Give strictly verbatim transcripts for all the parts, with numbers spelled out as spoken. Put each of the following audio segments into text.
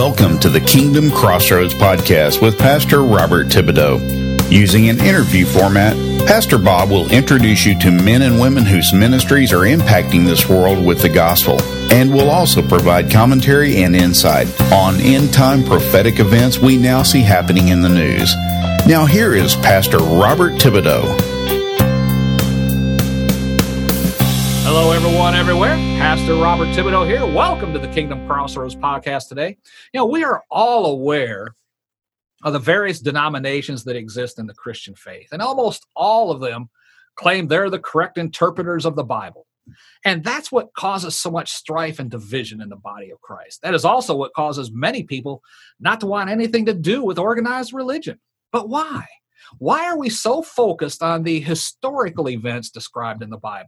Welcome to the Kingdom Crossroads podcast with Pastor Robert Thibodeau. Using an interview format, Pastor Bob will introduce you to men and women whose ministries are impacting this world with the gospel, and will also provide commentary and insight on end-time prophetic events we now see happening in the news. Now here is Pastor Robert Thibodeau. Hello, everyone, everywhere. Pastor Robert Thibodeau here. Welcome to the Kingdom Crossroads podcast today. You know, we are all aware of the various denominations that exist in the Christian faith, and almost all of them claim they're the correct interpreters of the Bible. And that's what causes so much strife and division in the body of Christ. That is also what causes many people not to want anything to do with organized religion. But why? Why are we so focused on the historical events described in the Bible?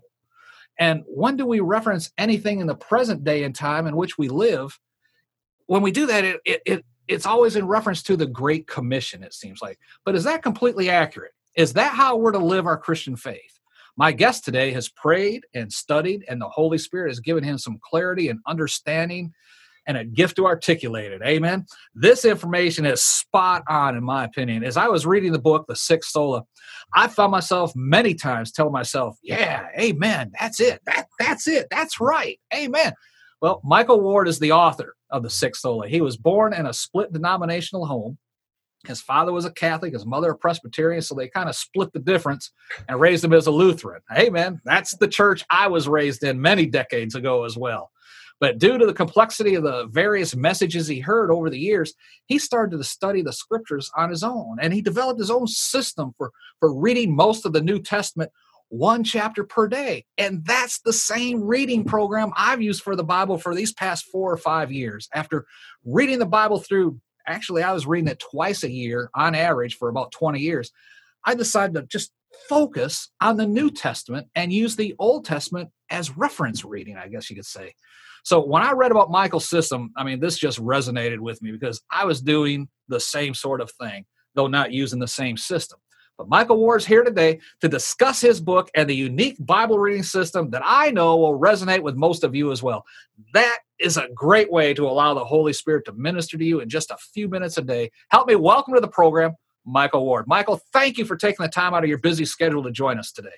And when do we reference anything in the present day and time in which we live? When we do that, it, it, it it's always in reference to the Great Commission, it seems like. But is that completely accurate? Is that how we're to live our Christian faith? My guest today has prayed and studied, and the Holy Spirit has given him some clarity and understanding and a gift to articulate it. Amen. This information is spot on, in my opinion. As I was reading the book, The Sixth Sola, I found myself many times telling myself, yeah, amen, that's it. That, that's it. That's right. Amen. Well, Michael Ward is the author of The Sixth Sola. He was born in a split denominational home. His father was a Catholic, his mother a Presbyterian, so they kind of split the difference and raised him as a Lutheran. Amen. That's the church I was raised in many decades ago as well. But due to the complexity of the various messages he heard over the years, he started to study the scriptures on his own. And he developed his own system for, for reading most of the New Testament one chapter per day. And that's the same reading program I've used for the Bible for these past four or five years. After reading the Bible through, actually, I was reading it twice a year on average for about twenty years. I decided to just focus on the New Testament and use the Old Testament as reference reading, I guess you could say. So when I read about Michael's system, I mean, this just resonated with me because I was doing the same sort of thing, though not using the same system. But Michael Ward's here today to discuss his book and the unique Bible reading system that I know will resonate with most of you as well. That is a great way to allow the Holy Spirit to minister to you in just a few minutes a day. Help me welcome to the program, Michael Ward. Michael, thank you for taking the time out of your busy schedule to join us today.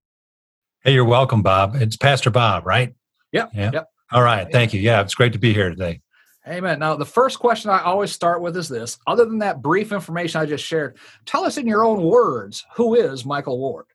Hey, you're welcome, Bob. It's Pastor Bob, right? Yep. Yeah. Yep. All right. Thank you. Yeah, it's great to be here today. Amen. Now, the first question I always start with is this. Other than that brief information I just shared, tell us in your own words, who is Michael Ward?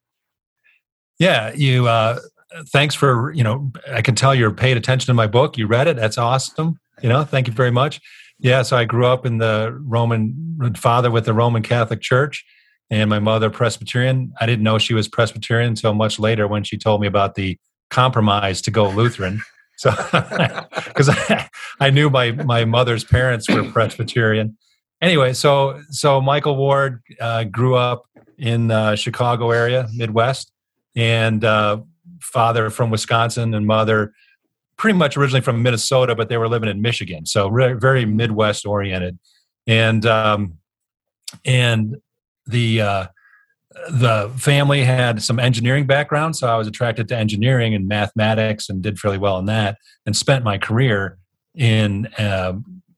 Yeah, you. Uh, thanks for, you know, I can tell you're paid attention to my book. You read it. That's awesome. You know, thank you very much. Yeah, so I grew up in the Roman, father with the Roman Catholic Church, and my mother Presbyterian. I didn't know she was Presbyterian until much later when she told me about the compromise to go Lutheran. So, because I, I knew my, my mother's parents were Presbyterian. Anyway, so so Michael Ward uh, grew up in uh, Chicago area, Midwest, and uh, father from Wisconsin and mother pretty much originally from Minnesota, but they were living in Michigan. So re- very Midwest oriented, and um, and the uh, the family had some engineering background, so I was attracted to engineering and mathematics and did fairly well in that, and spent my career in uh,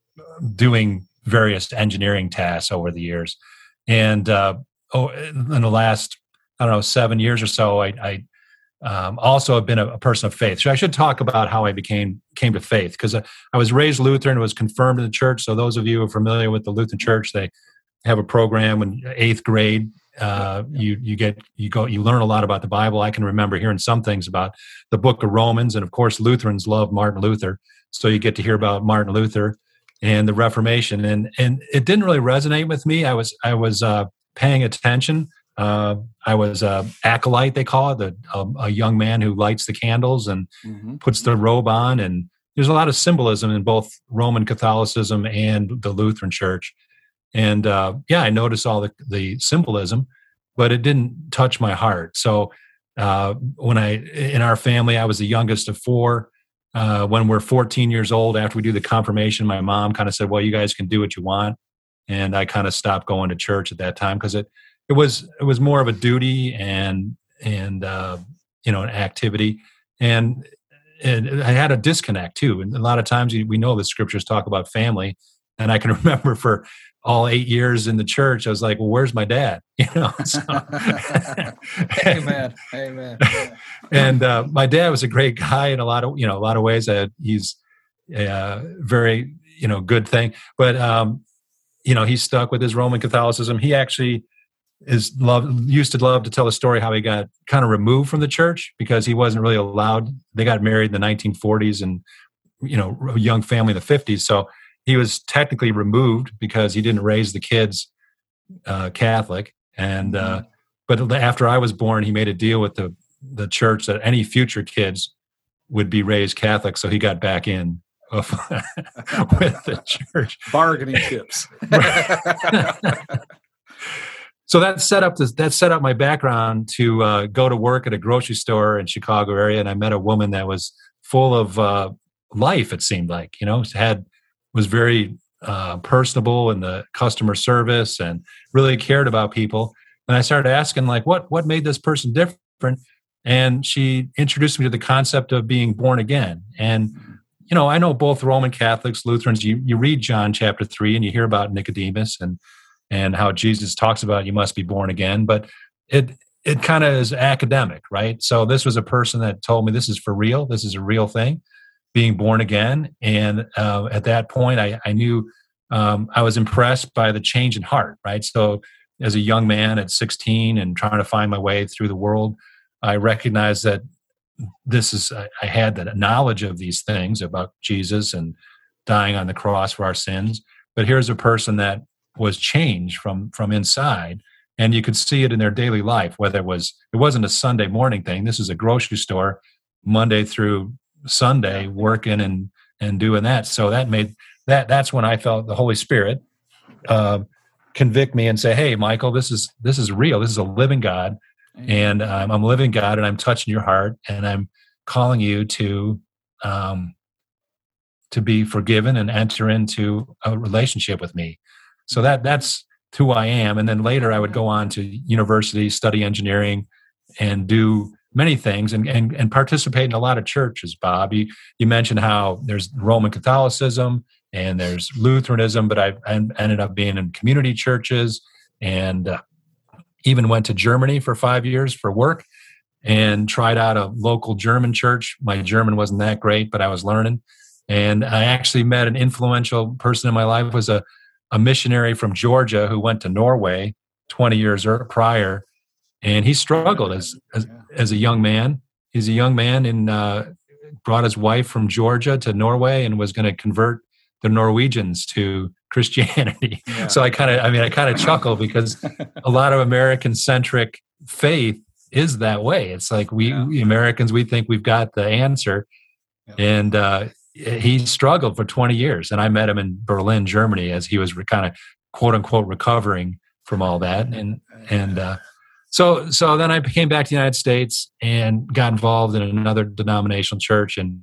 doing various engineering tasks over the years. And uh, oh, in the last, I don't know, seven years or so, I, I um, also have been a, a person of faith. So I should talk about how I became came to faith, because I, I was raised Lutheran, was confirmed in the church. So those of you who are familiar with the Lutheran Church, they have a program in eighth grade. Uh, you you get you go you learn a lot about the Bible. I can remember hearing some things about the Book of Romans, and of course Lutherans love Martin Luther, so you get to hear about Martin Luther and the Reformation. And and it didn't really resonate with me. I was I was uh, paying attention. Uh, I was a acolyte, they call it, a, a, a young man who lights the candles and mm-hmm. puts the robe on. And there's a lot of symbolism in both Roman Catholicism and the Lutheran Church. And uh, yeah, I noticed all the, the symbolism, but it didn't touch my heart. So uh, when I, in our family, I was the youngest of four. Uh, when we're fourteen years old, after we do the confirmation, my mom kind of said, well, you guys can do what you want. And I kind of stopped going to church at that time because it, it was, it was more of a duty and, and uh, you know, an activity. And it, I had a disconnect too. And a lot of times we know the scriptures talk about family. and I can remember for all eight years in the church, I was like, well, where's my dad? You know, so, amen, amen. And uh, my dad was a great guy in a lot of, you know, a lot of ways. Uh, he's uh, very, you know, good thing. But, um, you know, he stuck with his Roman Catholicism. He actually is love, used to love to tell a story how he got kind of removed from the church because he wasn't really allowed. They got married in the nineteen forties and, you know, a young family in the fifties. So he was technically removed because he didn't raise the kids uh, Catholic. And, uh, but after I was born, he made a deal with the, the church that any future kids would be raised Catholic. So he got back in of, with the church. Bargaining chips. So that set up this, that set up my background to uh, go to work at a grocery store in Chicago area. And I met a woman that was full of uh, life. It seemed like, you know, had, was very uh, personable in the customer service and really cared about people. And I started asking, like, what what made this person different? And she introduced me to the concept of being born again. And, you know, I know both Roman Catholics, Lutherans, you, you read John chapter three and you hear about Nicodemus and and how Jesus talks about you must be born again. But it it kind of is academic, right? So this was a person that told me this is for real. This is a real thing. Being born again. And uh, at that point, I, I knew um, I was impressed by the change in heart, right? So as a young man at sixteen and trying to find my way through the world, I recognized that this is, I, I had the knowledge of these things about Jesus and dying on the cross for our sins. But here's a person that was changed from, from inside. And you could see it in their daily life, whether it was, it wasn't a Sunday morning thing. This is a grocery store, Monday through Sunday, working and and doing that. So that made that that's when I felt the Holy Spirit uh, convict me and say, "Hey, Michael, this is this is real. This is a living God, and um, I'm a living God, and I'm touching your heart, and I'm calling you to um, to be forgiven and enter into a relationship with me." So that that's who I am. And then later, I would go on to university, study engineering, and do many things and, and, and participate in a lot of churches, Bob. You, you mentioned how there's Roman Catholicism and there's Lutheranism, but I, I ended up being in community churches and uh, even went to Germany for five years for work and tried out a local German church. My German wasn't that great, but I was learning. And I actually met an influential person in my life, was a, a missionary from Georgia who went to Norway twenty years prior. And he struggled as, as as a young man. He's a young man and uh, brought his wife from Georgia to Norway and was going to convert the Norwegians to Christianity. Yeah. So I kind of, I mean, I kind of chuckle because a lot of American-centric faith is that way. It's like we, yeah. we Americans, we think we've got the answer. Yeah. And uh, he struggled for twenty years. And I met him in Berlin, Germany, as he was re- kind of quote unquote recovering from all that. And, and, uh, So, so then I came back to the United States and got involved in another denominational church. And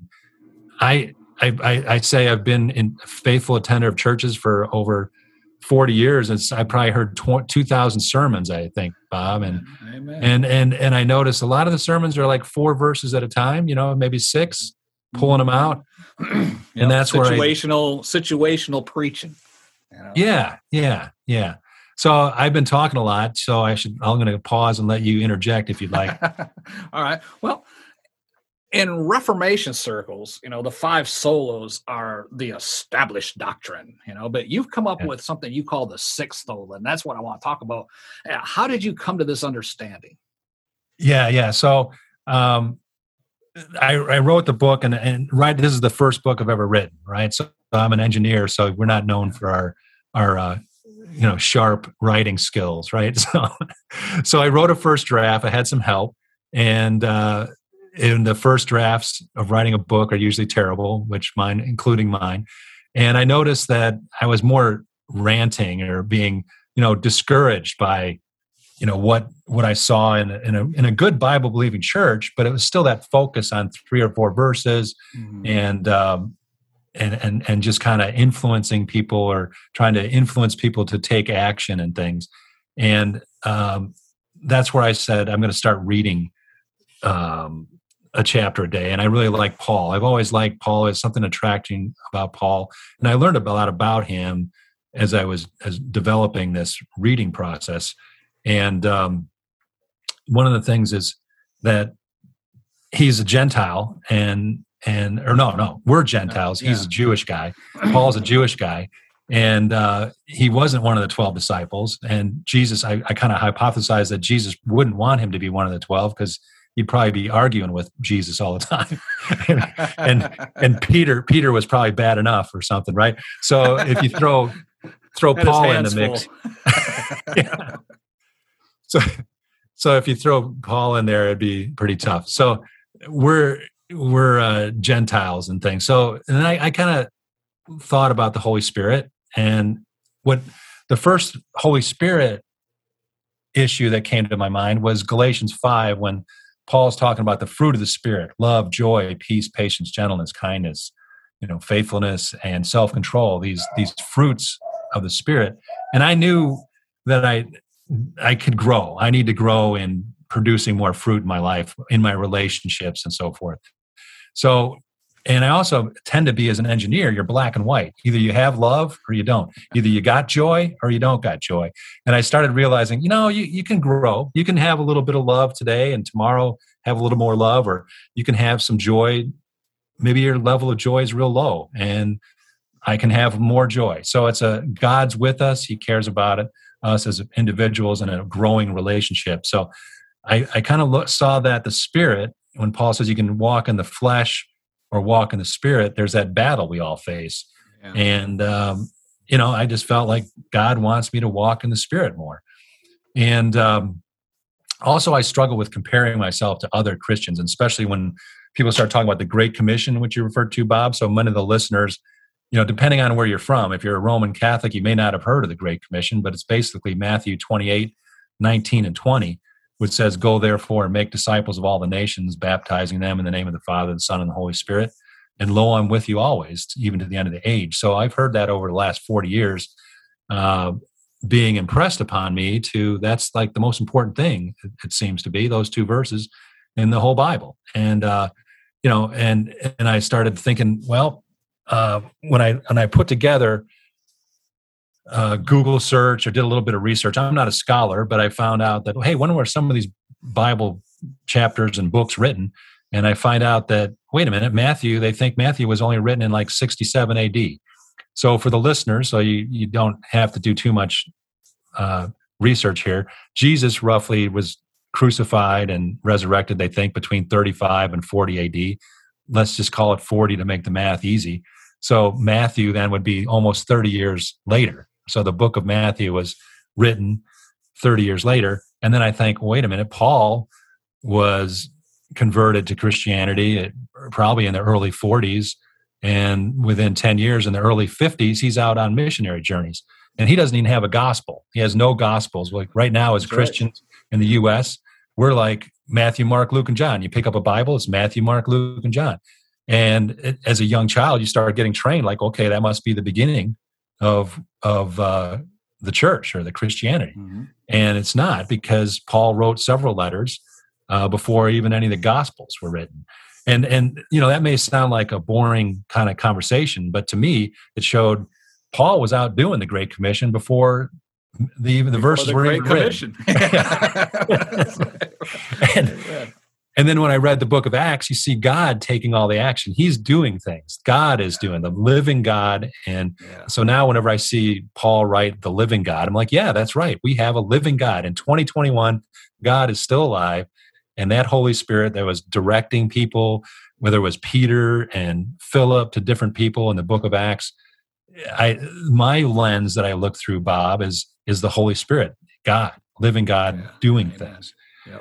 I, I, I, I say I've been in faithful attender of churches for over forty years. And I probably heard two thousand sermons, I think, Bob. And, Amen. and, and, and I noticed a lot of the sermons are like four verses at a time, you know, maybe six, pulling them out. Yep. And that's situational, where I, situational preaching. You know? Yeah, yeah, yeah. So I've been talking a lot, so I should, I'm going to pause and let you interject if you'd like. All right. Well, in Reformation circles, you know, the five solas are the established doctrine, you know, but you've come up yeah. with something you call the sixth sola, and that's what I want to talk about. How did you come to this understanding? Yeah, yeah. So um, I, I wrote the book, and, and right, this is the first book I've ever written, right? So I'm an engineer, so we're not known for our, our, uh, you know, sharp writing skills, right? So, so I wrote a first draft. I had some help, and uh, in the first drafts of writing a book are usually terrible, which mine, including mine. And I noticed that I was more ranting or being, you know, discouraged by, you know, what what I saw in a, in a in a good Bible believing church, but it was still that focus on three or four verses, mm-hmm. and. Um, And, and and just kind of influencing people or trying to influence people to take action and things. And um, that's where I said, I'm going to start reading um, a chapter a day, and I really like Paul. I've always liked Paul. There's something attracting about Paul, and I learned a lot about him as I was as developing this reading process. And um, one of the things is that he's a Gentile, and and or no, no, we're Gentiles. He's yeah. a Jewish guy. Paul's a Jewish guy, and uh, he wasn't one of the twelve disciples. And Jesus, I, I kind of hypothesized that Jesus wouldn't want him to be one of the twelve because he'd probably be arguing with Jesus all the time. and, and and Peter Peter was probably bad enough or something, right? So if you throw throw Had Paul in the mix, yeah. so so if you throw Paul in there, it'd be pretty tough. So we're we're uh, Gentiles and things. So and I, I kind of thought about the Holy Spirit, and what the first Holy Spirit issue that came to my mind was Galatians five, when Paul's talking about the fruit of the Spirit: love, joy, peace, patience, gentleness, kindness, you know, faithfulness, and self-control. These these fruits of the Spirit. And I knew that I I could grow. I need to grow in producing more fruit in my life, in my relationships, and so forth. So, and I also tend to be, as an engineer, you're black and white. Either you have love or you don't. Either you got joy or you don't got joy. And I started realizing, you know, you, you can grow. You can have a little bit of love today, and tomorrow have a little more love, or you can have some joy. Maybe your level of joy is real low, and I can have more joy. So it's a God's with us. He cares about it, us as individuals, in a growing relationship. So I, I kind of look, saw that the Spirit, when Paul says you can walk in the flesh or walk in the Spirit, there's that battle we all face. Yeah. And, um, you know, I just felt like God wants me to walk in the Spirit more. And um, also I struggle with comparing myself to other Christians, and especially when people start talking about the Great Commission, which you referred to, Bob. So many of the listeners, you know, depending on where you're from, if you're a Roman Catholic, you may not have heard of the Great Commission, but it's basically Matthew twenty-eight, nineteen, and twenty, which says, "Go therefore and make disciples of all the nations, baptizing them in the name of the Father, the Son, and the Holy Spirit. And lo, I'm with you always, even to the end of the age." So I've heard that over the last forty years, uh, being impressed upon me to, that's like the most important thing, it, it seems to be, those two verses in the whole Bible. And, uh, you know, and and I started thinking, well, uh, when I when I put together Uh, Google search or did a little bit of research. I'm not a scholar, but I found out that, hey, when were some of these Bible chapters and books written? And I find out that, wait a minute, Matthew, they think Matthew was only written in like sixty-seven A D. So for the listeners, so you, you don't have to do too much uh, research here, Jesus roughly was crucified and resurrected, they think, between thirty-five and forty A D. Let's just call it forty to make the math easy. So Matthew then would be almost thirty years later. So the book of Matthew was written thirty years later. And then I think, wait a minute, Paul was converted to Christianity at, probably in the early forties. And within ten years, in the early fifties, he's out on missionary journeys. And he doesn't even have a gospel. He has no gospels. Like right now, as That's Christians right. in the U S, we're like Matthew, Mark, Luke, and John. You pick up a Bible, it's Matthew, Mark, Luke, and John. And it, as a young child, you start getting trained like, okay, that must be the beginning of of uh, the church or the Christianity. Mm-hmm. And it's not, because Paul wrote several letters uh, before even any of the Gospels were written. And, and you know, that may sound like a boring kind of conversation, but to me, it showed Paul was out doing the Great Commission before the, even the before verses the were Great even Commission. written. and, And then when I read the book of Acts, you see God taking all the action. He's doing things. God is doing, the living God. And yeah. so now whenever I see Paul write the living God, I'm like, yeah, that's right. We have a living God. In twenty twenty-one, God is still alive. And that Holy Spirit that was directing people, whether it was Peter and Philip to different people in the book of Acts, I, my lens that I look through, Bob, is, is the Holy Spirit, God, living God, yeah. doing Amen. things.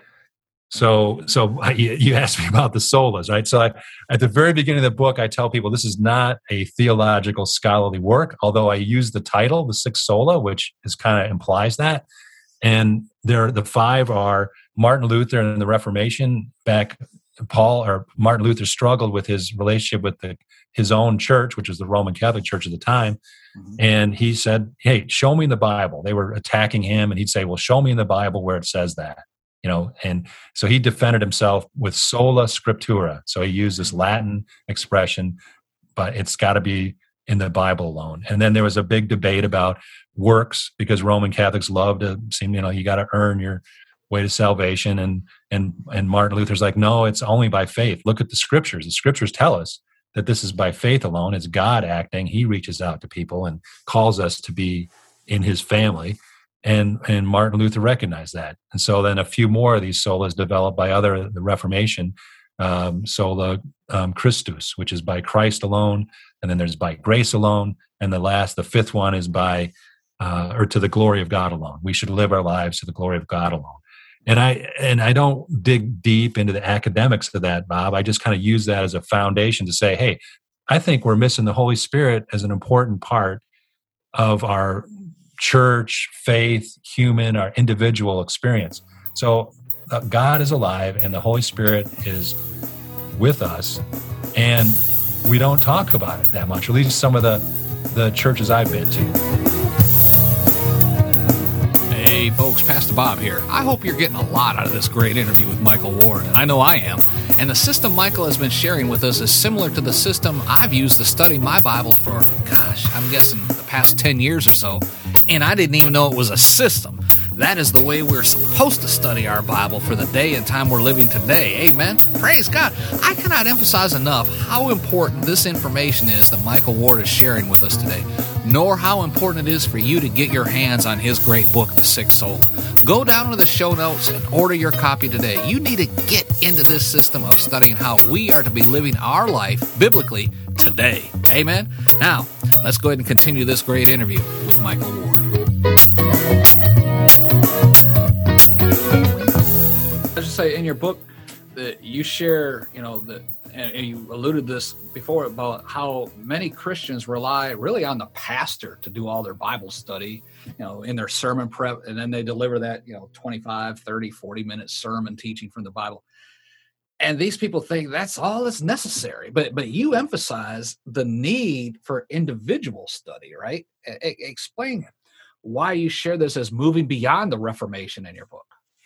So, so you, you asked me about the solas, right? So I, at the very beginning of the book, I tell people this is not a theological scholarly work, although I use the title, the six sola, which is kind of implies that. And there, the five are Martin Luther and the Reformation. Back, Paul or Martin Luther struggled with his relationship with the, his own church, which was the Roman Catholic Church at the time. Mm-hmm. And he said, "Hey, show me in the Bible." They were attacking him, and he'd say, "Well, show me in the Bible where it says that." you know, and so he defended himself with sola scriptura. So he used this Latin expression, but it's got to be in the Bible alone. And then there was a big debate about works, because Roman Catholics love to seem, you know, you got to earn your way to salvation. And, and, and Martin Luther's like, no, it's only by faith. Look at the scriptures. The scriptures tell us that this is by faith alone. It's God acting. He reaches out to people and calls us to be in his family. And, and Martin Luther recognized that. And so then a few more of these solas developed by other, the Reformation, um, sola um, Christus, which is by Christ alone. And then there's by grace alone. And the last, the fifth one is by, uh, or to the glory of God alone. We should live our lives to the glory of God alone. And I and I don't dig deep into the academics of that, Bob. I just kind of use that as a foundation to say, hey, I think we're missing the Holy Spirit as an important part of our church, faith, human, our individual experience. So uh, God is alive and the Holy Spirit is with us. And we don't talk about it that much, or at least some of the, the churches I've been to. Hey folks, Pastor Bob here. I hope you're getting a lot out of this great interview with Michael Ward, and I know I am. And the system Michael has been sharing with us is similar to the system I've used to study my Bible for, gosh, I'm guessing the past ten years or so, and I didn't even know it was a system. That is the way we're supposed to study our Bible for the day and time we're living today. Amen. Praise God. I cannot emphasize enough how important this information is that Michael Ward is sharing with us today, nor how important it is for you to get your hands on his great book, The Sixth Sola. Go down to the show notes and order your copy today. You need to get into this system of studying how we are to be living our life biblically today. Amen. Now, let's go ahead and continue this great interview with Michael Ward. I should say, in your book, that you share, you know, that, and you alluded this before about how many Christians rely really on the pastor to do all their Bible study, you know, in their sermon prep, and then they deliver that, you know, twenty-five, thirty, forty minute sermon teaching from the Bible. And these people think that's all that's necessary. But but you emphasize the need for individual study, right? E- explain why you share this as moving beyond the Reformation in your book.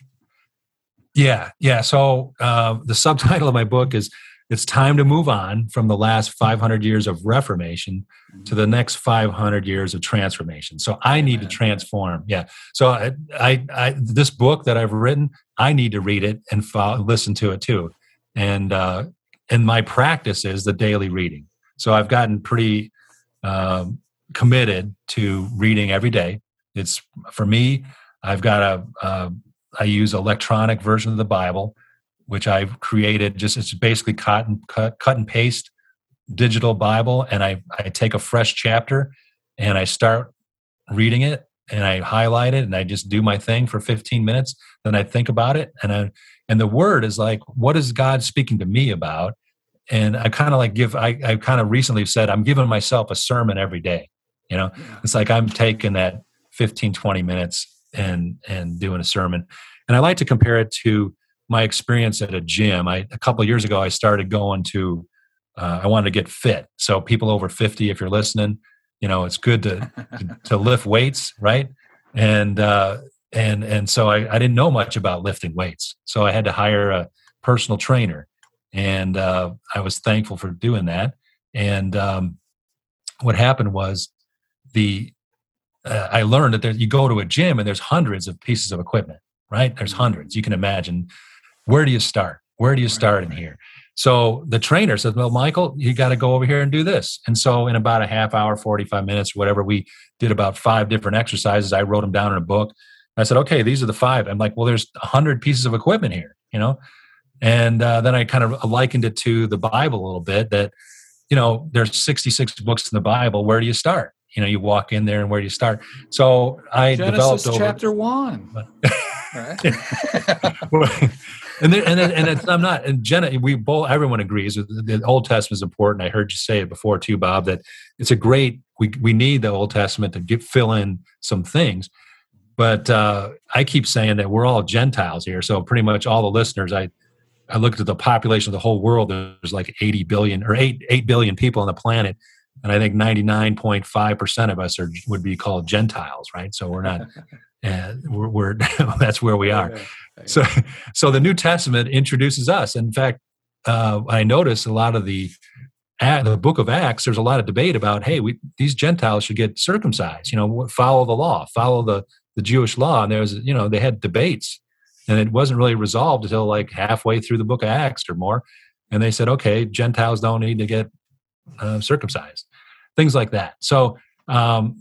Yeah, yeah. So uh, the subtitle of my book is It's Time to Move On from the Last five hundred Years of Reformation to the Next five hundred Years of Transformation. So I need to transform. Yeah. So I, I, I this book that I've written, I need to read it and follow, listen to it too. And uh, and my practice is the daily reading. So I've gotten pretty um, committed to reading every day. It's for me. I've got a. a I use electronic version of the Bible, which I've created. Just it's basically cut and cut, cut and paste digital Bible, and I I take a fresh chapter and I start reading it and I highlight it and I just do my thing for fifteen minutes. Then I think about it, and I and the Word is like, what is God speaking to me about? And I kind of like give. I I kind of recently said I'm giving myself a sermon every day. You know, yeah. It's like I'm taking that fifteen, twenty minutes and and doing a sermon. And I like to compare it to my experience at a gym. I a couple of years ago, I started going to, uh, I wanted to get fit. So people over fifty, if you're listening, you know, it's good to to, to lift weights, right? And uh, and and so I, I didn't know much about lifting weights. So I had to hire a personal trainer. And uh, I was thankful for doing that. And um, what happened was the Uh, I learned that there, you go to a gym and there's hundreds of pieces of equipment, right? There's hundreds. You can imagine, where do you start? Where do you start in here? So the trainer says, well, Michael, you got to go over here and do this. And so in about a half hour, forty-five minutes, whatever, we did about five different exercises. I wrote them down in a book. I said, okay, these are the five. I'm like, well, there's a hundred pieces of equipment here, you know? And uh, then I kind of likened it to the Bible a little bit that, you know, there's sixty-six books in the Bible. Where do you start? You know, you walk in there and where do you start? So I Genesis developed over chapter one. Right? and then, and then, and it's, I'm not. And Jenna, we both. Everyone agrees the Old Testament is important. I heard you say it before too, Bob. That it's a great. We we need the Old Testament to get fill in some things. But uh, I keep saying that we're all Gentiles here. So pretty much all the listeners, I I looked at the population of the whole world. There's like eighty billion or eight eight billion people on the planet. And I think ninety-nine point five percent of us are would be called Gentiles, right? So we're not, uh, we're, we're that's where we are. So, so the New Testament introduces us. In fact, uh, I notice a lot of the the book of Acts, there's a lot of debate about, hey, we, these Gentiles should get circumcised, you know, follow the law, follow the, the Jewish law. And there was, you know, they had debates, and it wasn't really resolved until like halfway through the book of Acts or more. And they said, okay, Gentiles don't need to get uh, circumcised. Things like that. So, um,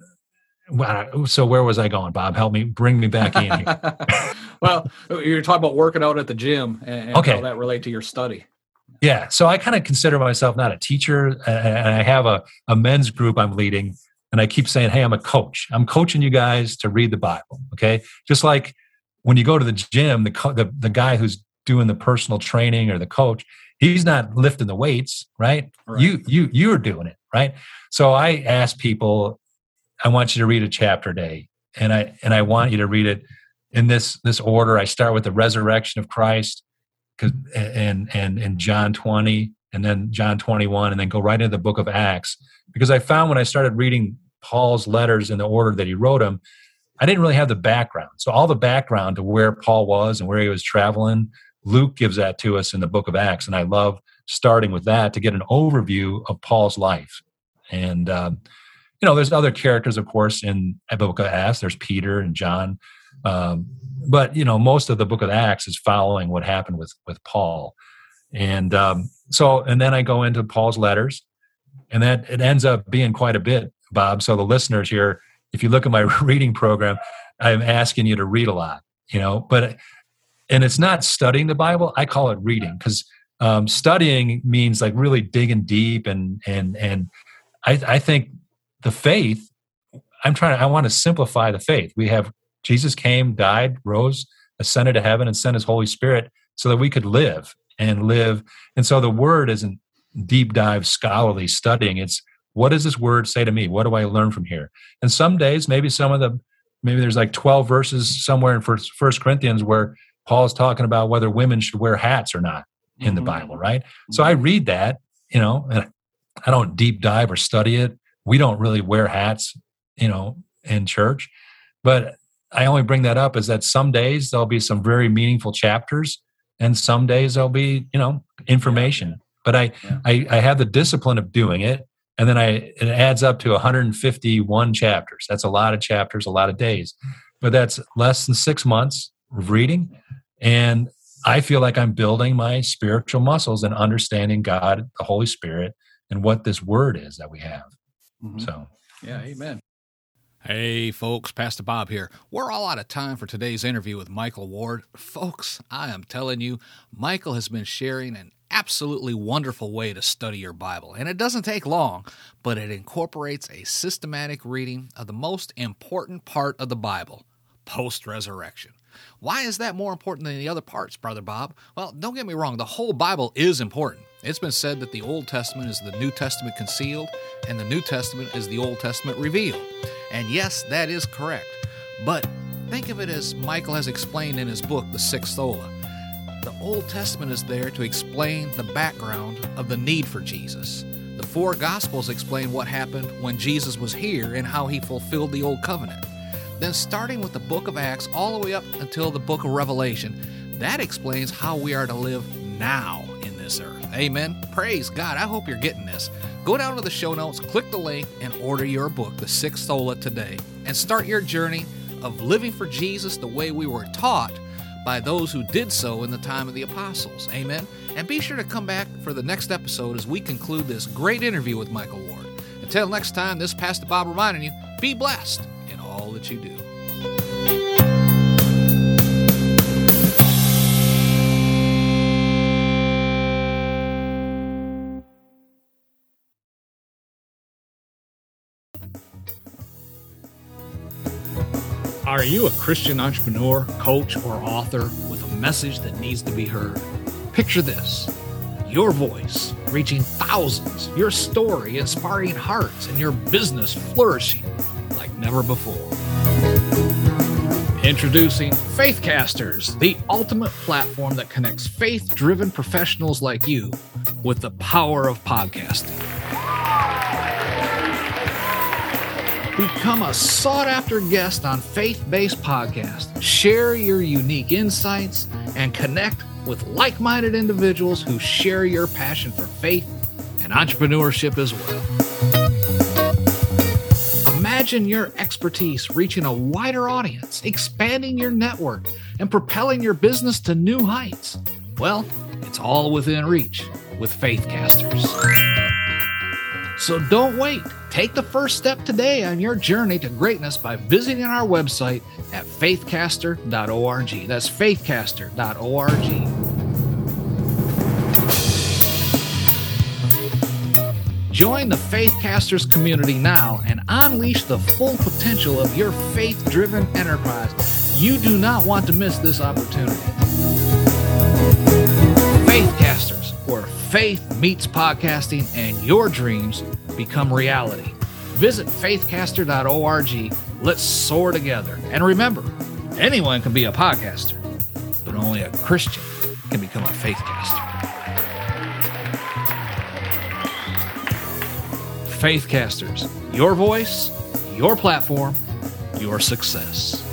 so where was I going, Bob? Help me, bring me back in here. Well, you're talking about working out at the gym and, and okay. how that relate to your study. Yeah. So I kind of consider myself not a teacher, and I have a, a men's group I'm leading, and I keep saying, hey, I'm a coach. I'm coaching you guys to read the Bible. Okay. Just like when you go to the gym, the, co- the, the guy who's doing the personal training or the coach, he's not lifting the weights, right? right? You, you, you're doing it, right? So I ask people, I want you to read a chapter a day, and I and I want you to read it in this this order. I start with the resurrection of Christ, and and and John twenty, and then John twenty-one, and then go right into the book of Acts. Because I found when I started reading Paul's letters in the order that he wrote them, I didn't really have the background. So all the background to where Paul was and where he was traveling, Luke gives that to us in the book of Acts, and I love starting with that to get an overview of Paul's life. And um, you know, there's other characters, of course, in the book of Acts. There's Peter and John. Um, but, you know, most of the book of Acts is following what happened with, with Paul. And um, so, and then I go into Paul's letters, and that it ends up being quite a bit, Bob. So the listeners here, if you look at my reading program, I'm asking you to read a lot, you know, but, and it's not studying the Bible. I call it reading, because um, studying means like really digging deep. And, and, and I, I think the faith, I'm trying to, I want to simplify the faith. We have Jesus came, died, rose, ascended to heaven, and sent his Holy Spirit so that we could live and live. And so the word isn't deep dive scholarly studying. It's, what does this word say to me? What do I learn from here? And some days, maybe some of the, maybe there's like twelve verses somewhere in First, First Corinthians where Paul's talking about whether women should wear hats or not in mm-hmm. the Bible, right? Mm-hmm. So I read that, you know, and I don't deep dive or study it. We don't really wear hats, you know, in church. But I only bring that up is that some days there'll be some very meaningful chapters, and some days there'll be, you know, information. Yeah. But I, yeah. I, I have the discipline of doing it, and then I it adds up to one hundred fifty-one chapters. That's a lot of chapters, a lot of days, but that's less than six months of reading, and I feel like I'm building my spiritual muscles and understanding God, the Holy Spirit, and what this word is that we have. Mm-hmm. So, yeah, amen. Hey, folks, Pastor Bob here. We're all out of time for today's interview with Michael Ward. Folks, I am telling you, Michael has been sharing an absolutely wonderful way to study your Bible. And it doesn't take long, but it incorporates a systematic reading of the most important part of the Bible, post-resurrection. Why is that more important than the other parts, Brother Bob? Well, don't get me wrong, the whole Bible is important. It's been said that the Old Testament is the New Testament concealed, and the New Testament is the Old Testament revealed. And yes, that is correct. But think of it as Michael has explained in his book, The Sixth Sola. The Old Testament is there to explain the background of the need for Jesus. The four Gospels explain what happened when Jesus was here and how he fulfilled the Old Covenant. Then starting with the book of Acts all the way up until the book of Revelation, that explains how we are to live now in this earth. Amen. Praise God. I hope you're getting this. Go down to the show notes, click the link, and order your book, The Sixth Sola, today. And start your journey of living for Jesus the way we were taught by those who did so in the time of the apostles. Amen. And be sure to come back for the next episode as we conclude this great interview with Michael Ward. Until next time, this is Pastor Bob reminding you, be blessed in all that you do. Are you a Christian entrepreneur, coach, or author with a message that needs to be heard? Picture this: your voice reaching thousands, your story inspiring hearts, and your business flourishing like never before. Introducing Faithcasters, the ultimate platform that connects faith-driven professionals like you with the power of podcasting. Become a sought-after guest on Faith-Based Podcast. Share your unique insights and connect with like-minded individuals who share your passion for faith and entrepreneurship as well. Imagine your expertise reaching a wider audience, expanding your network, and propelling your business to new heights. Well, it's all within reach with Faithcasters. So don't wait. Take the first step today on your journey to greatness by visiting our website at faithcaster dot org. That's faithcaster dot org. Join the Faithcasters community now and unleash the full potential of your faith-driven enterprise. You do not want to miss this opportunity. Faithcasters, where faith meets podcasting and your dreams become reality. Visit faithcaster dot org. Let's soar together. And remember, anyone can be a podcaster, but only a Christian can become a Faithcaster. Faithcasters, your voice, your platform, your success.